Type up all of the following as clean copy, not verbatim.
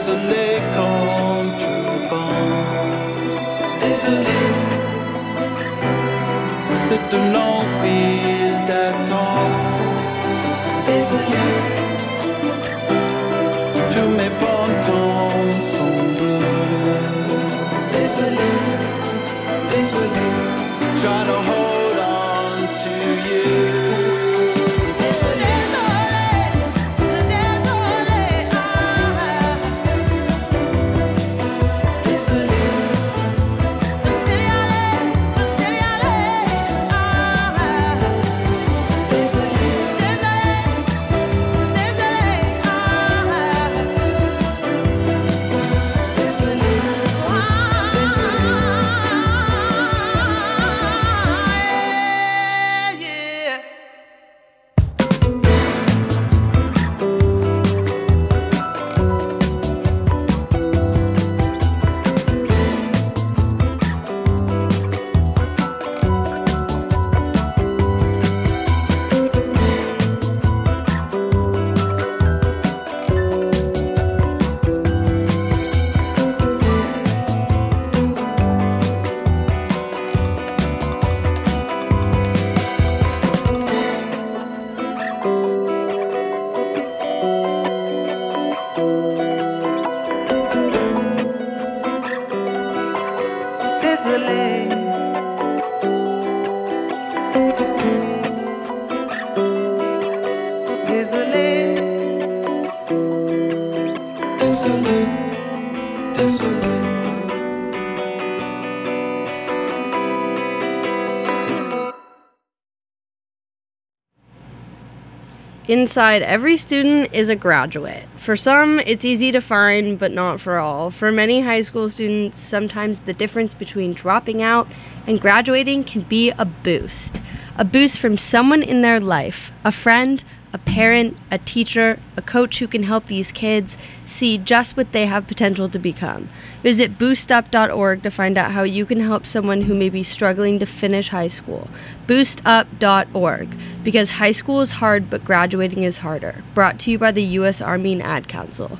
Désolé quand tu repars. Désolé, c'est une longue file d'attente. Désolé, tous mes fantômes sont bleus. Désolé, désolé, trying to hold on to you. Inside every student is a graduate. For some, it's easy to find, but not for all. For many high school students, sometimes the difference between dropping out and graduating can be a boost. A boost from someone in their life, a friend, a parent, a teacher, a coach who can help these kids see just what they have potential to become. Visit boostup.org to find out how you can help someone who may be struggling to finish high school. Boostup.org, because high school is hard, but graduating is harder. Brought to you by the U.S. Army and Ad Council.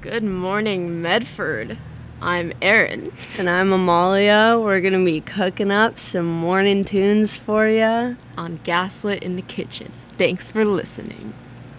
Good morning, Medford. I'm Erin. And I'm Amalia. We're going to be cooking up some morning tunes for you On Gaslit in the Kitchen. Thanks for listening.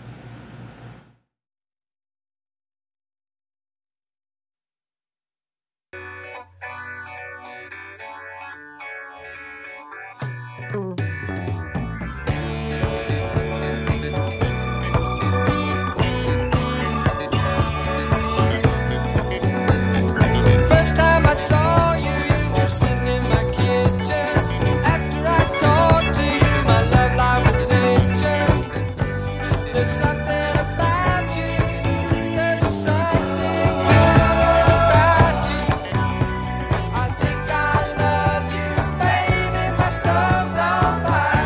First time I saw you, you were sitting in my kitchen. After I talked to you, my love life was sinking. There's something about you, there's something good about you. I think I love you, baby, my stove's on fire.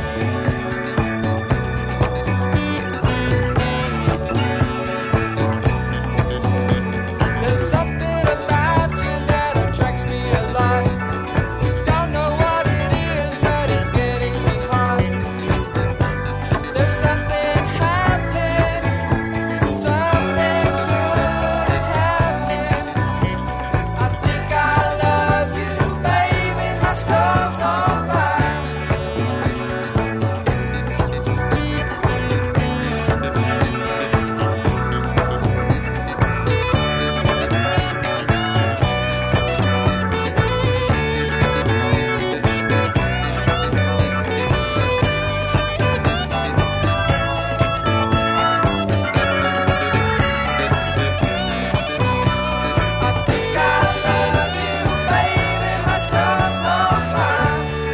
There's something about you that attracts me a lot. Don't know what it is, but it's getting me hot. There's something happening, something good is happening. I think I love you, baby, my stove's on fire. I think I love you, baby, my stove's on fire.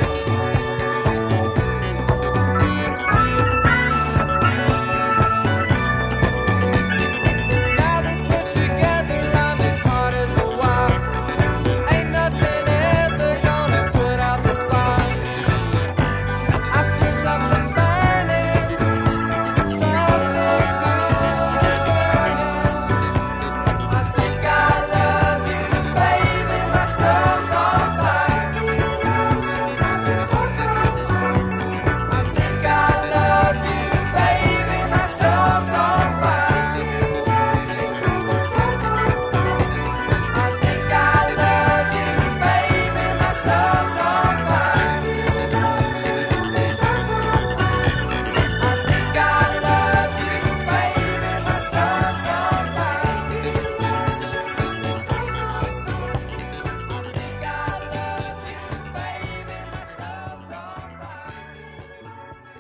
Now that we're together, I'm as hard as a wire. Ain't nothing ever gonna put out this fire. I feel something burning, something good is burning. I think I love you, baby, my stove's on fire. I think I love you, baby, my stove's on fire. I think I love you, baby, my stove's on fire. I think I love you, baby, my stove's on fire. I think I love you, baby, my stove's on fire.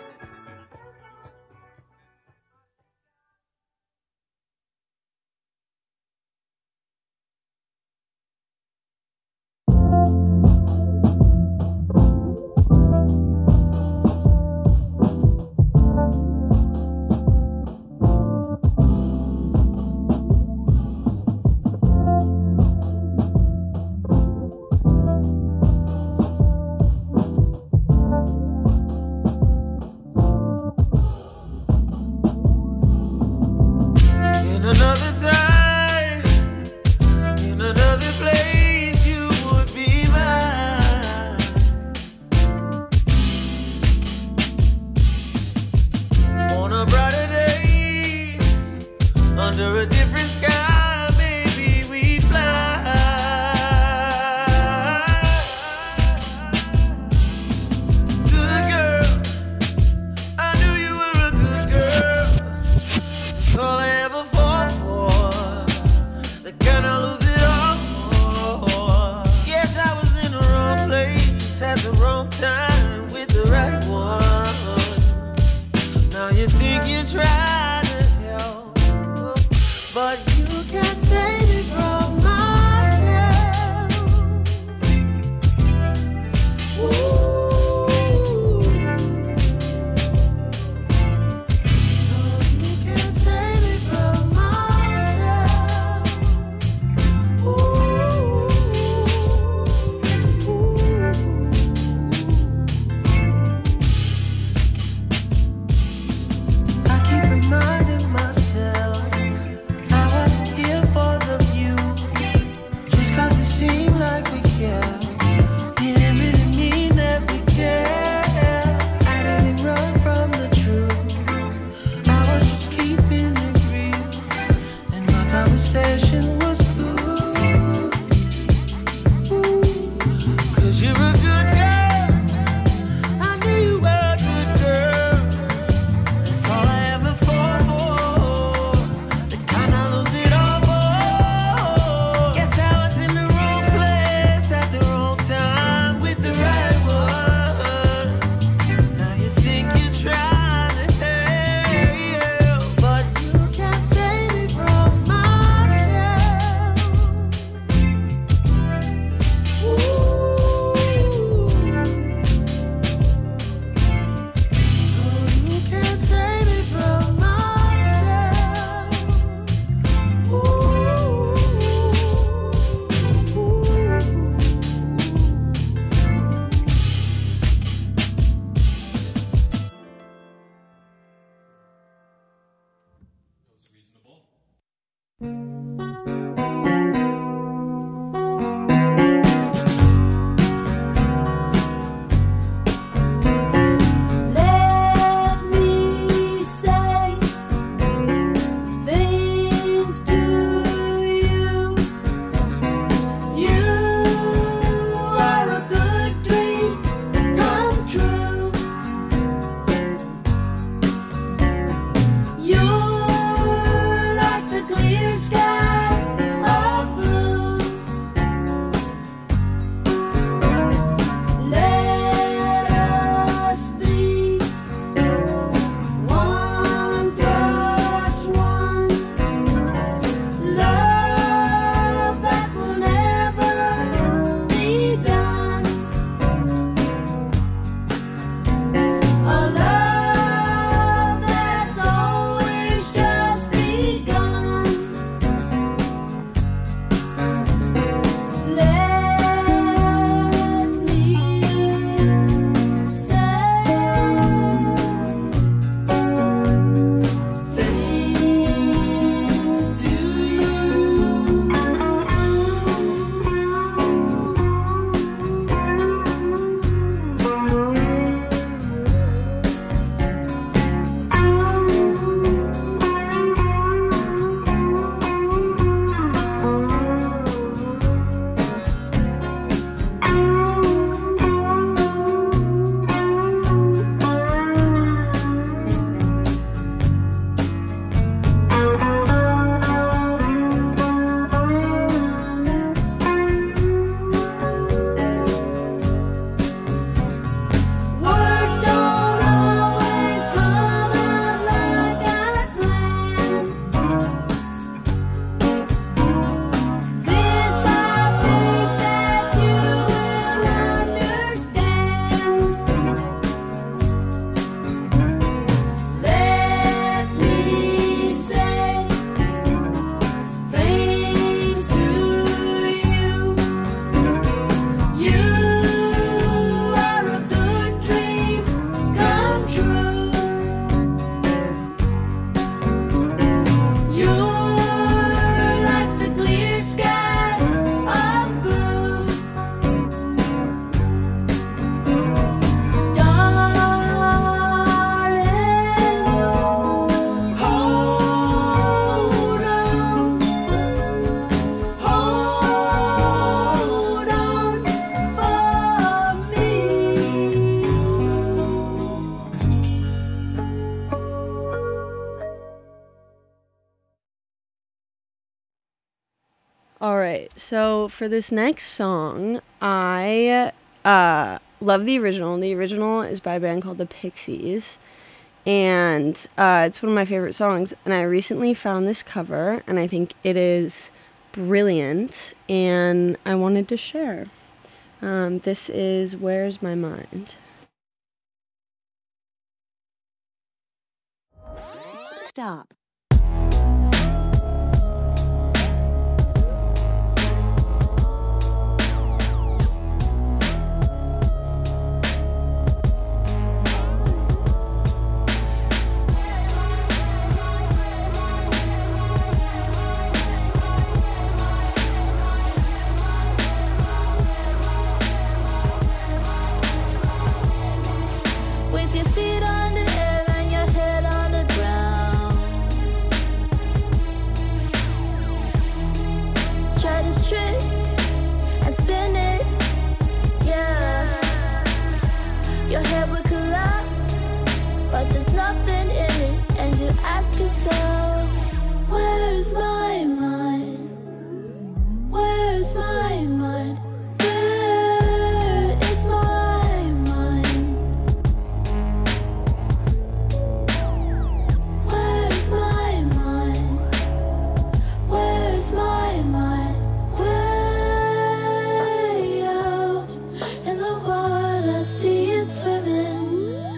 In another time, in another place, you would be mine. On a brighter day, under a different sky, maybe we fly. Good girl, I knew you were a good girl. That's all I ever fought for. The kind I lose it all for. Yes, I was in the wrong place at the wrong time with the right one. Now you think you tried to help, but you can't save me from myself. Ooh. No, you can't save me from myself. Ooh. All right, so for this next song, I love the original. The original is by a band called the Pixies, and it's one of my favorite songs. And I recently found this cover, and I think it is brilliant, and I wanted to share. This is Where's My Mind? Stop. With your feet on the air and your head on the ground, try to strip and spin it, yeah. Your head will collapse, but there's nothing in it. And you ask yourself, where's my mind? Where's my mind? Where is my mind? Where's my mind? Where's my mind? Way out in the water, see it swimming.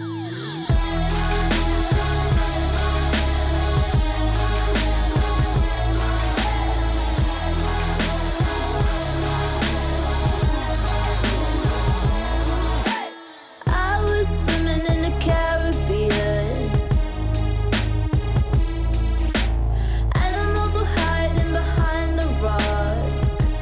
I was swimming in the Caribbean. Animals were hiding behind the rock.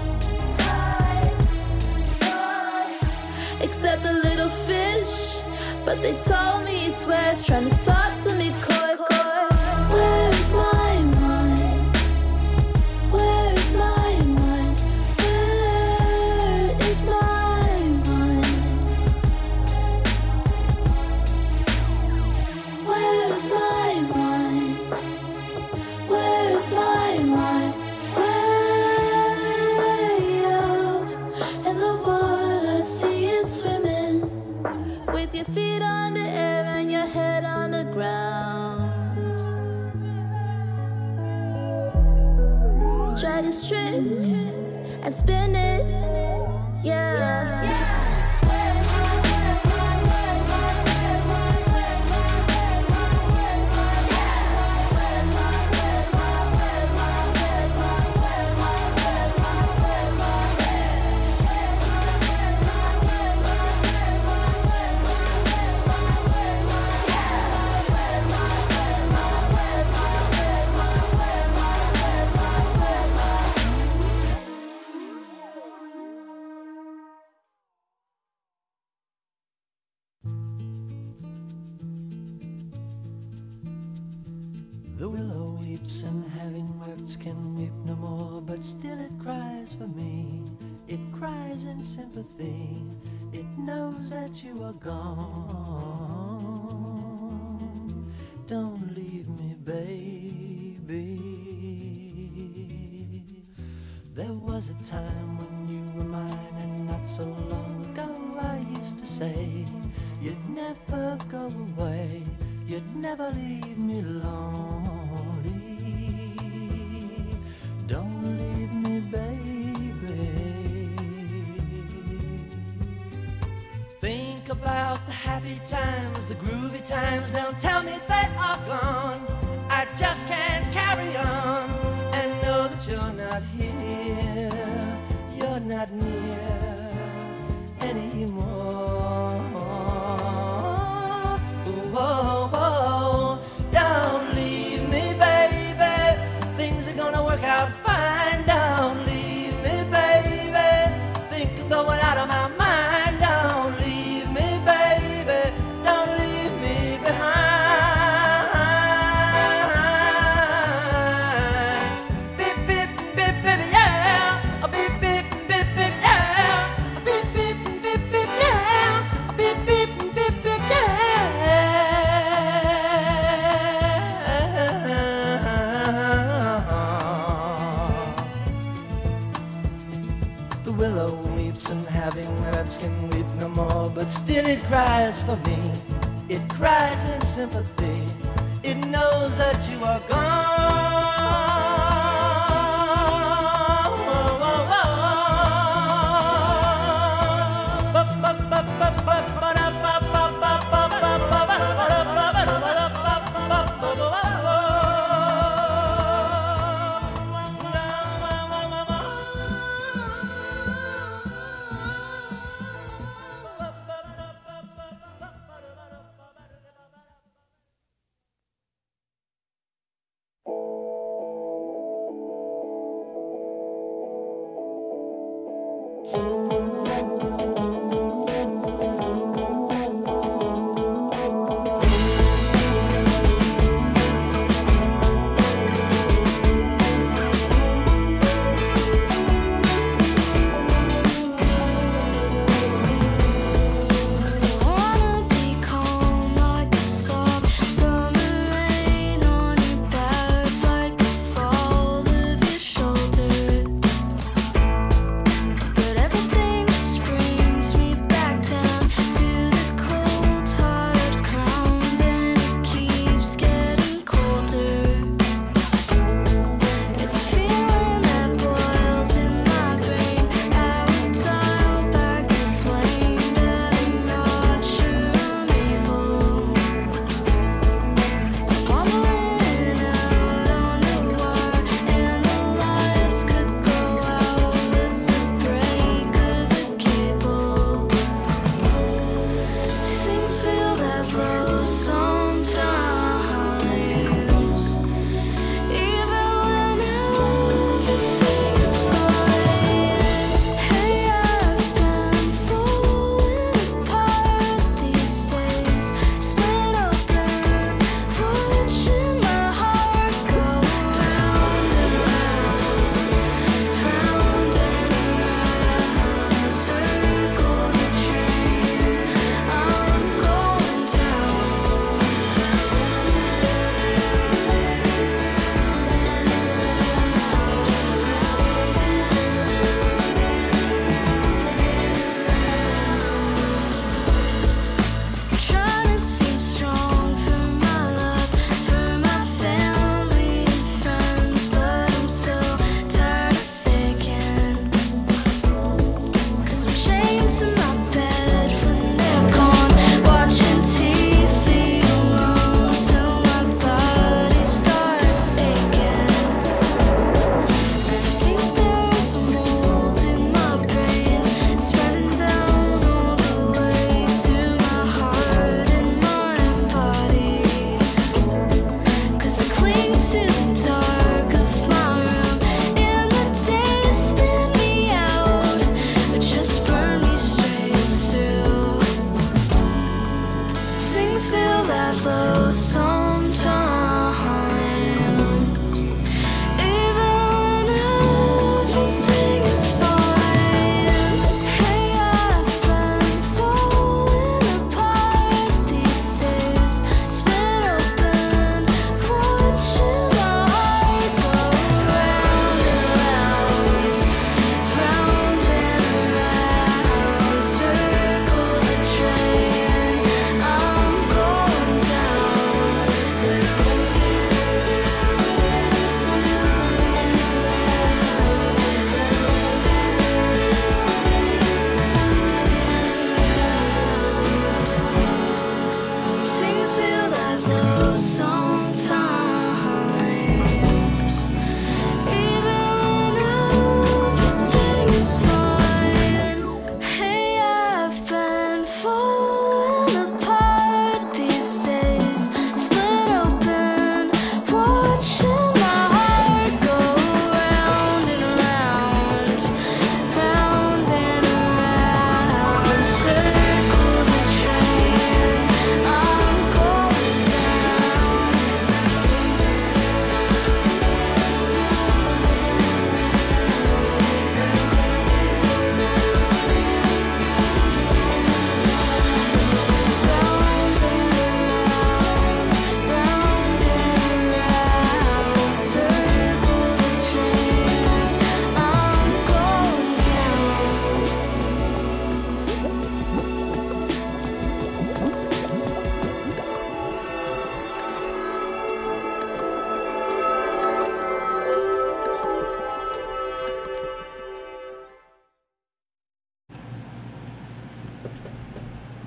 Except the little fish, but they told me it's where it's trying to talk to me, coy, coy. Where's my mind? Where's my mind? Where is my mind? Where's my mind? Where's my mind? Way out in the water, see it swimming. With your feet on the air and your head on the ground, try to strip and spin it, yeah. The willow weeps and having wept can weep no more, but still it cries for me. It cries in sympathy. It knows that you are gone. Don't leave me, baby. There was a time when you were mine, and not so long ago I used to say you'd never go away, you'd never leave me lonely. Don't leave me, baby. Think about the happy times, the groovy times. Don't tell me they are gone. I just can't carry on and know that you're not here, you're not near anymore. Oh, oh, don't leave me, baby. Things are gonna work out fine. Don't leave me, baby. Think I'm going out of my mind. Don't leave me, baby. Don't leave me behind. Beep, beep, beep, beep, yeah. Beep, beep, beep, beep, yeah. Beep, beep, beep, beep, yeah. more, but still it cries for me. It cries in sympathy. It knows that you are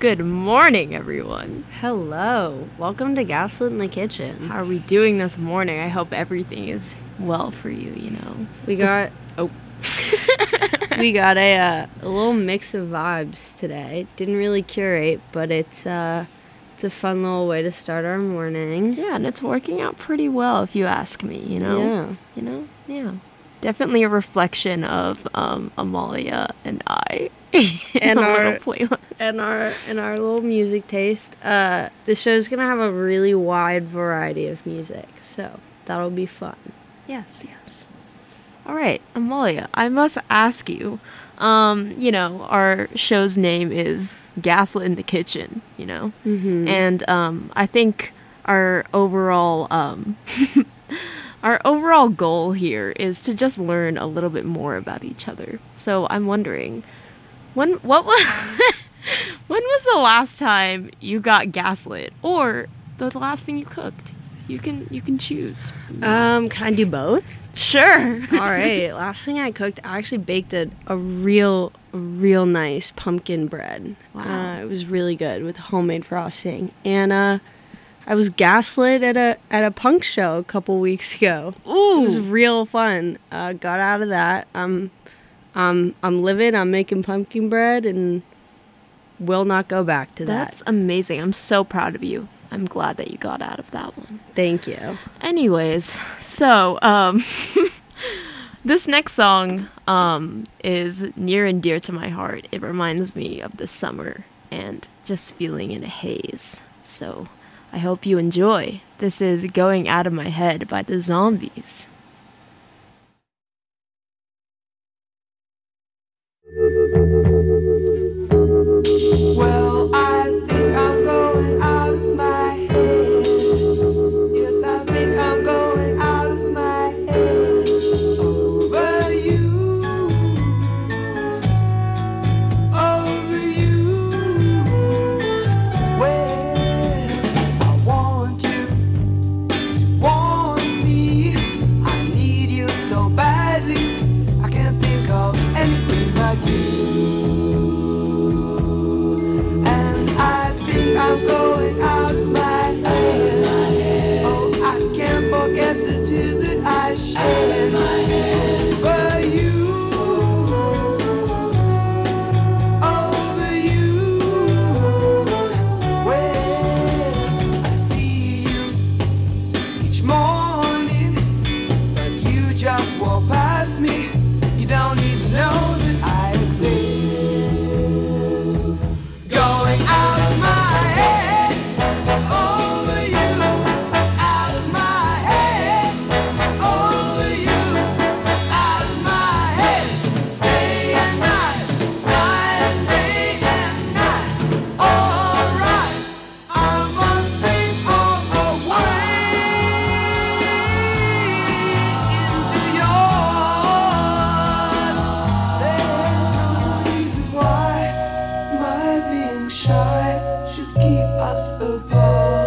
Good morning, everyone. Hello. Welcome to Gaslit in the Kitchen. How are we doing this morning? I hope everything is well for you, you know. We got we got a little mix of vibes today. Didn't really curate, but it's a fun little way to start our morning. Yeah, and it's working out pretty well if you ask me, you know. Yeah. You know? Yeah. Definitely a reflection of Amalia and I And a our- little playlist. And our little music taste. This show's gonna have a really wide variety of music, so that'll be fun. Yes, yes. All right, Amalia, I must ask you, you know, our show's name is Gaslit in the Kitchen, you know? Mm-hmm. And I think our overall our overall goal here is to just learn a little bit more about each other. So I'm wondering, when was the last time you got gaslit, or the last thing you cooked? You can choose. Can I do both? Sure. All right. Last thing I cooked, I actually baked a real nice pumpkin bread. Wow. It was really good with homemade frosting, and I was gaslit at a punk show a couple weeks ago. Ooh. It was real fun. Got out of that. I'm living. I'm making pumpkin bread and will not go back to that. That's amazing. I'm so proud of you. I'm glad that you got out of that one. Thank you. Anyways, so this next song is near and dear to my heart. It reminds me of the summer and just feeling in a haze. So I hope you enjoy. This is Going Out of My Head by the Zombies. Well, I think I'm going out of my head. Yes, I think I'm going out of my head over you, over you. Well, I want you to want me. I need you so badly. I can't think of anything but you. I'm going out of my head. Oh, I can't forget the tears that I shed over you, over you. Well, I see you each morning, but you just walk past me. You don't even know that I exist. Going out of my over you, out of my head, over you, out of my head, day and night and day and night. Alright, I must think of a way into yours. There's no reason why my being shy should keep us apart.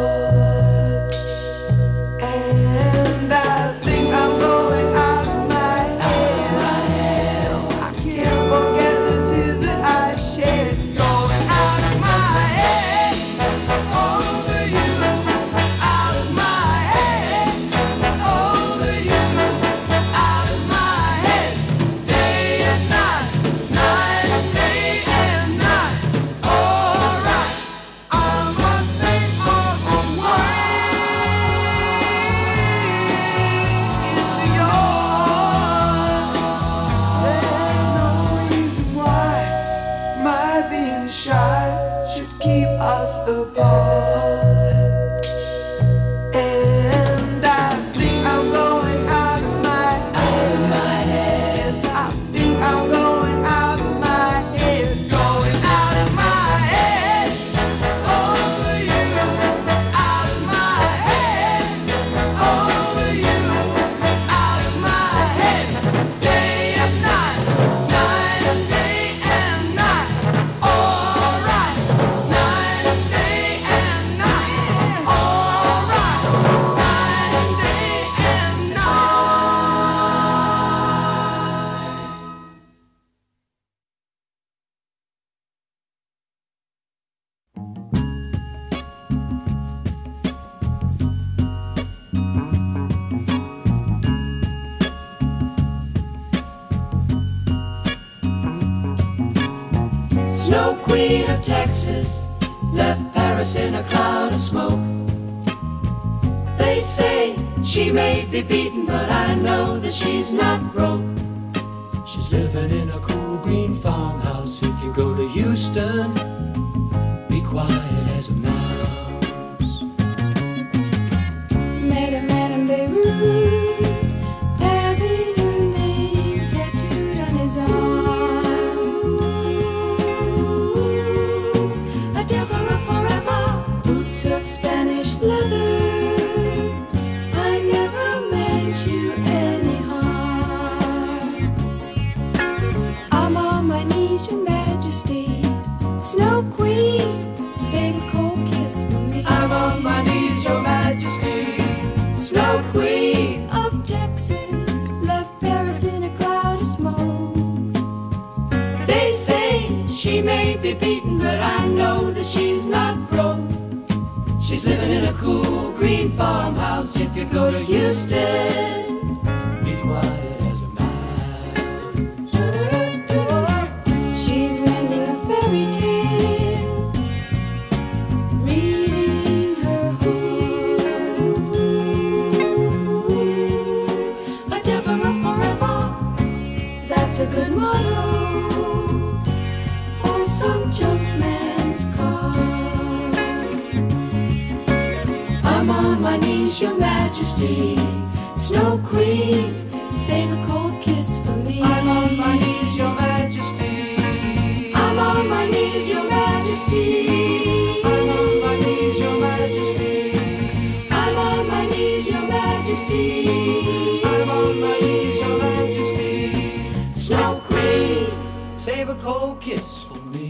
And I think I'm going out of my head. I can't forget the tears that I shed. Going out of my head, over you, out of my head, over you, out of my head, day and night and day and night. Alright, I must think of a way into yours. There's no reason why my being shy should keep us apart. And I think I'm going out of my head. Yes, I think I'm going out of my head. Going out of my head, over you, out of my head, over you, out of my head, day and night and day and night. Alright, night and day and night. queen of Texas left Paris in a cloud of smoke. They say she may be beaten, but I know that she's not broke. She's living in a cool green farmhouse. If you go to Houston, be quiet as a mouse. Madame Beirut, having her name tattooed on his arm. A Deborah forever, boots of Spanish leather. I never meant you any harm. I'm on my knees, Your Majesty, Snow Queen, save a cold kiss for me. I'm on my knees, Your Majesty. Snow Queen of Texas left Paris in a cloud of smoke. They say she may be beaten, but I know that she's not broke. She's living in a cool green farmhouse. If you go to Houston, be quiet as a mouse. She's mending a fairy tale, reading her home. A Deborah forever, that's a good motto for some junkman's car. I'm on my knees, Your Majesty, Snow Queen, save a cold kiss for me. I'm on my knees, Your Majesty. I'm on my knees, Your Majesty. I'm on my knees, Your Majesty. I'm on my knees, Your Majesty. I'm on my knees, Your Majesty. Snow Queen. Save a cold kiss for me.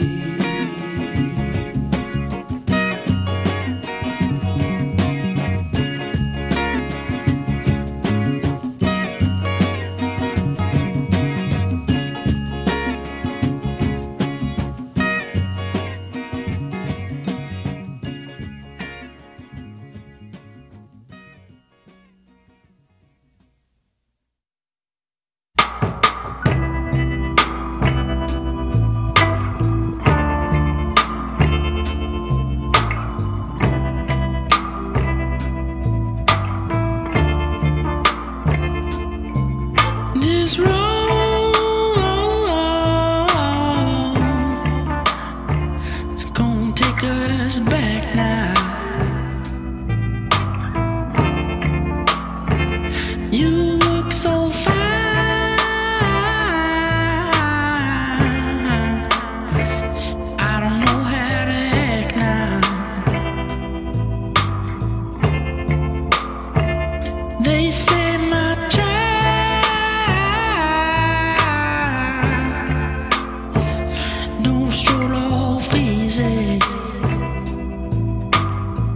This road is gonna take us back now. You look so fine. I don't know how to act now. They say my child don't stroll off easy.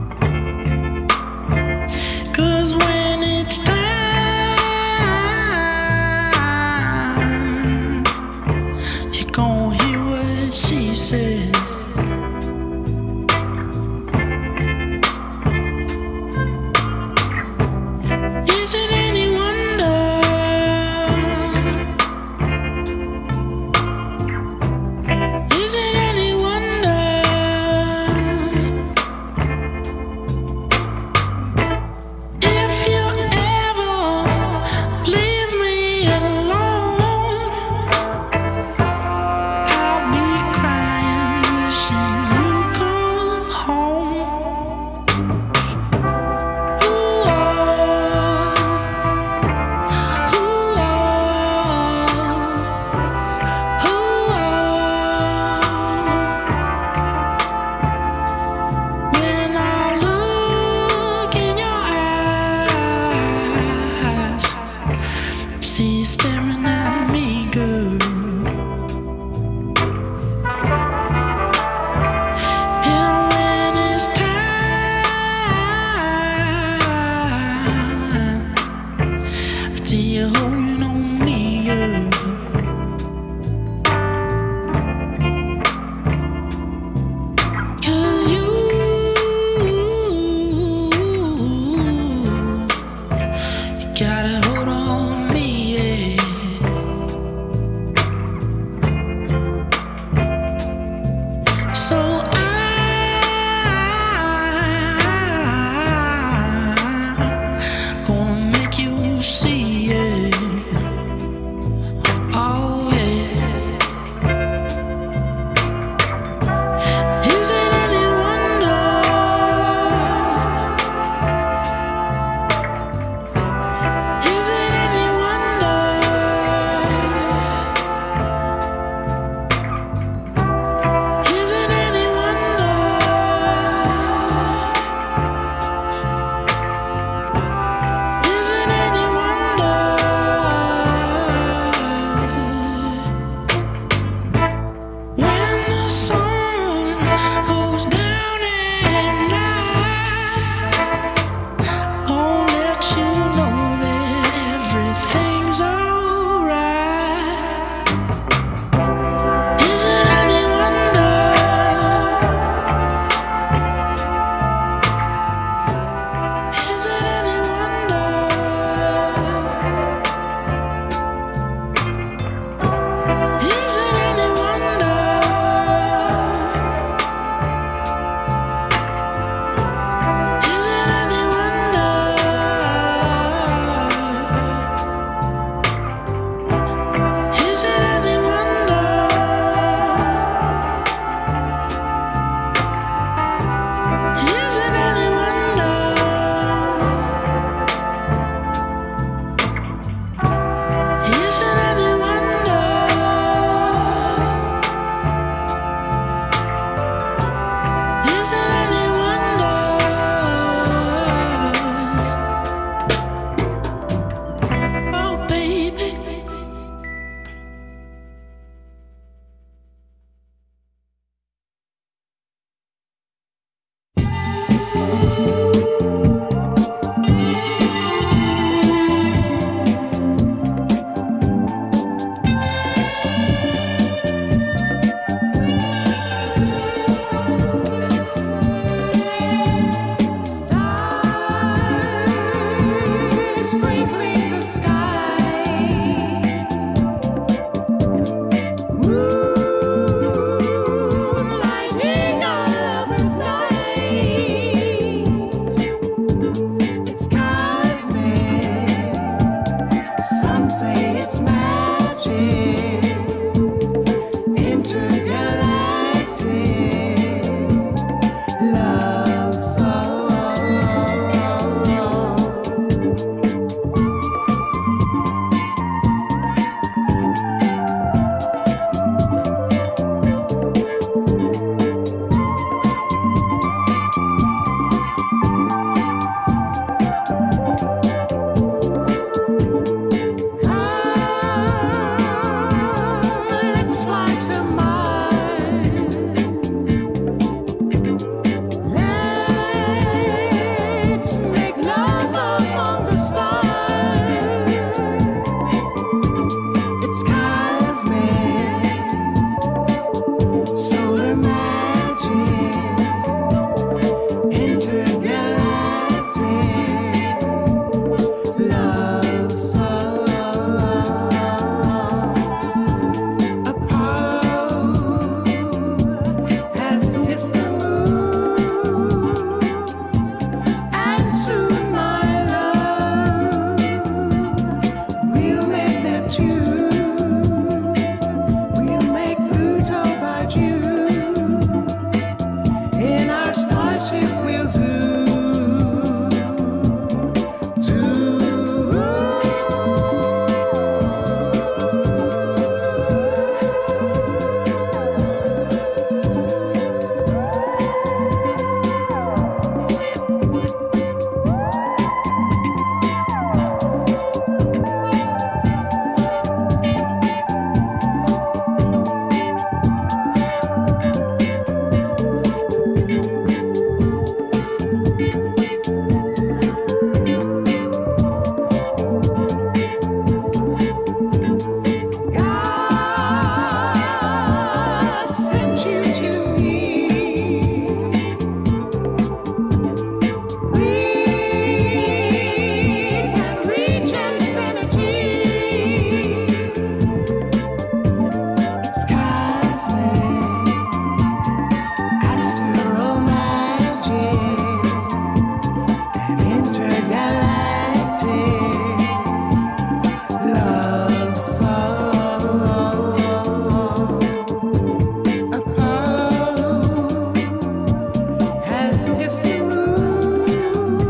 kiss the moon,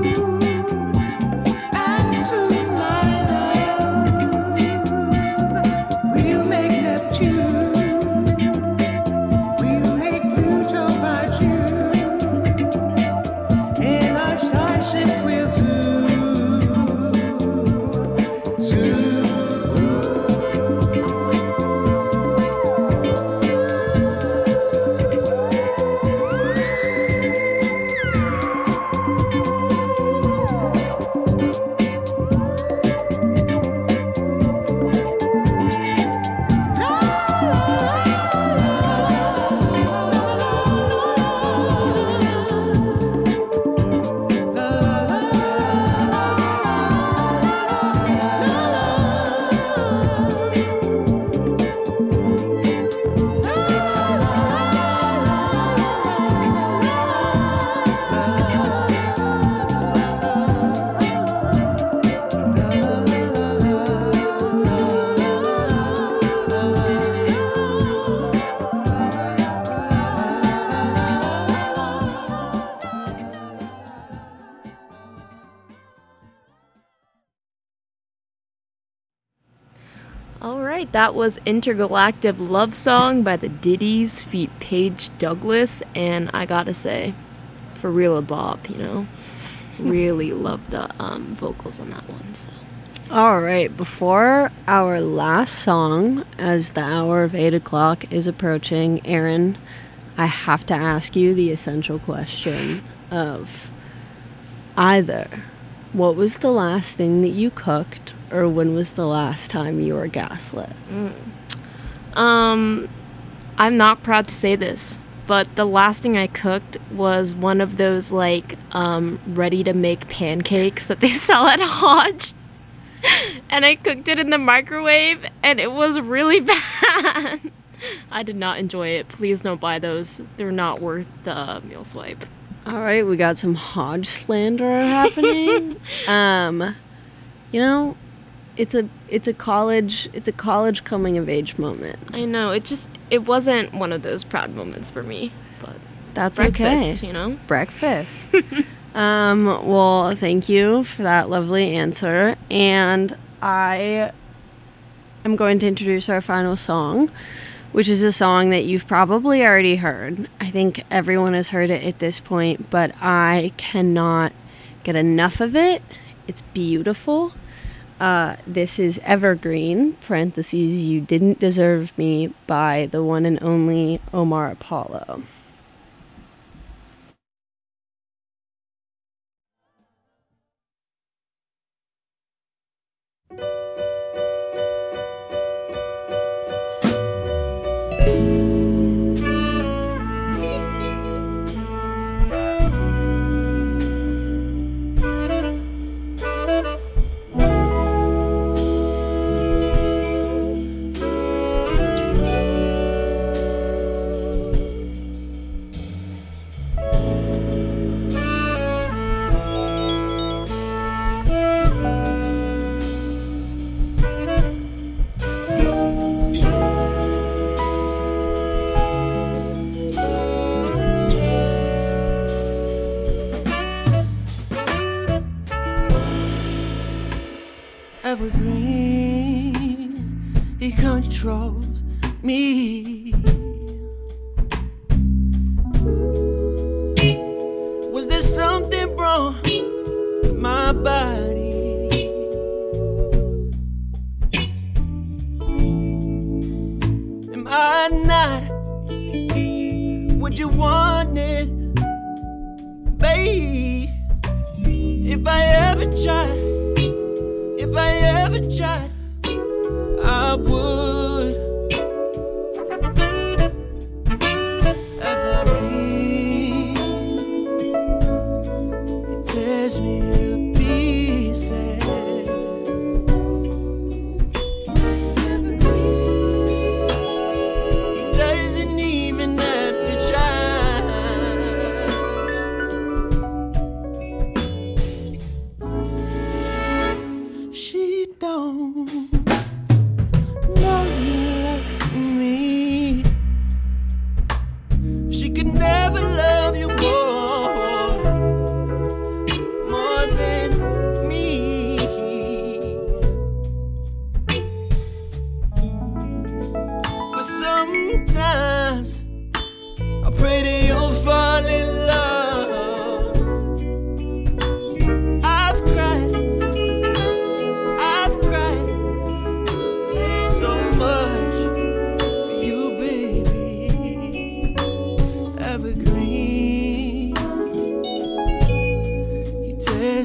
and soon, my love, we'll make Neptune, we'll make Pluto by June, and our starship will zoom. Alright, that was Intergalactic Love Song by the Diddies feat Paige Douglas, and I gotta say, for real a bop, you know? Really love the vocals on that one, so. All right, before our last song, as the hour of 8 o'clock is approaching, Aaron, I have to ask you the essential question of either what was the last thing that you cooked, or when was the last time you were gaslit? I'm not proud to say this, but the last thing I cooked was one of those, like, ready-to-make pancakes that they sell at Hodge. And I cooked it in the microwave, and it was really bad. I did not enjoy it. Please don't buy those. They're not worth the meal swipe. All right, we got some Hodge slander happening. You know, it's a college coming of age moment. I know, it wasn't one of those proud moments for me, but That's breakfast, okay. you know? Breakfast. Well, thank you for that lovely answer. And I am going to introduce our final song, which is a song that you've probably already heard. I think everyone has heard it at this point, but I cannot get enough of it. It's beautiful. This is Evergreen, parentheses, You Didn't Deserve Me, by the one and only Omar Apollo. Evergreen, he controls me. Was there something wrong with my body? Am I not what you wanted, babe? If I ever tried, if I ever tried, I would. Evergreen, it tears me to pieces.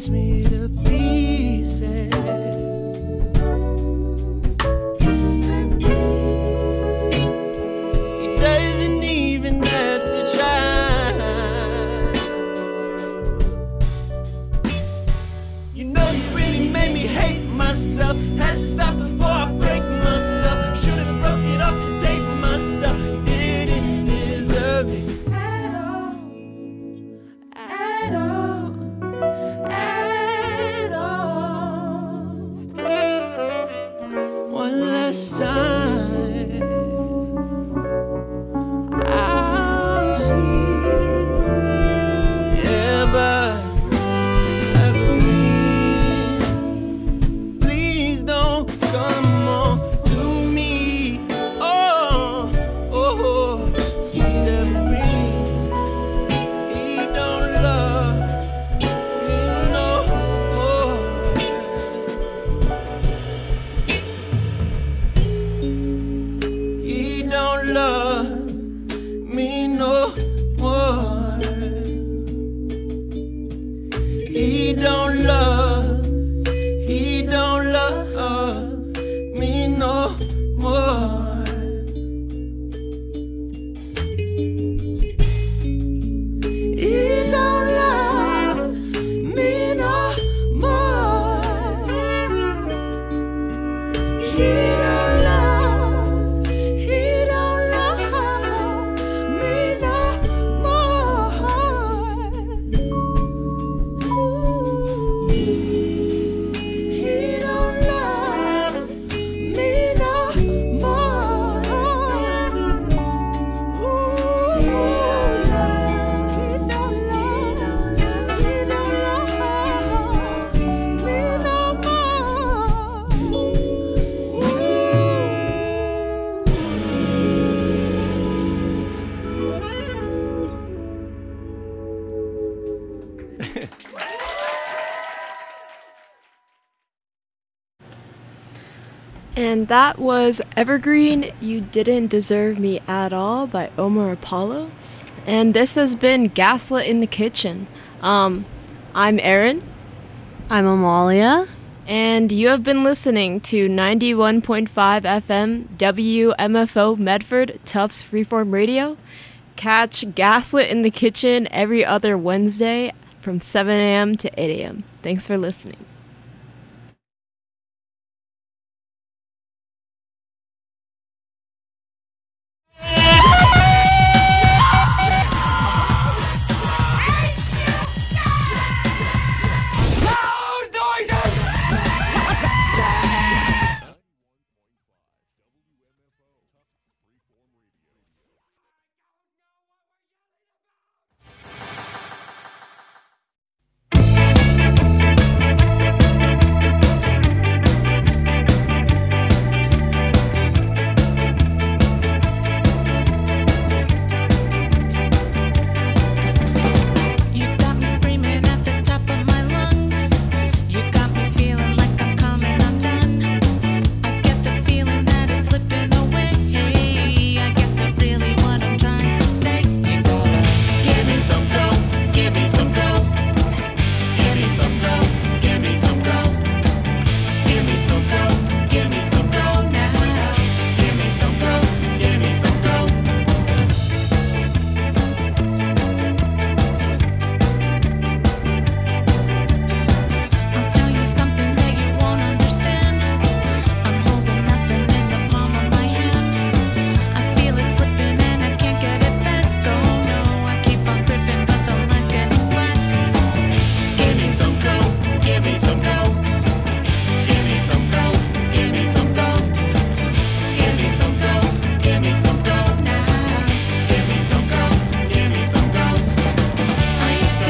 tears me to pieces. He doesn't even have to try. You know you really made me hate myself. Had to stop before I break myself. Should've broke it off to date myself. You didn't deserve it at all, at all, at all. One last time, I'll see evergreen. Please don't come on to me. Oh, oh, sweet evergreen. He don't love me no more. He don't love me no more. He don't love me no more. He don't love me no more. He don't love me no more. He don't love me no more. He don't love me no And that was Evergreen, You Didn't Deserve Me at All by Omar Apollo. And this has been Gaslit in the Kitchen. I'm Erin. I'm Amalia. And you have been listening to 91.5 FM WMFO Medford Tufts Freeform Radio. Catch Gaslit in the Kitchen every other Wednesday from 7 a.m. to 8 a.m. Thanks for listening.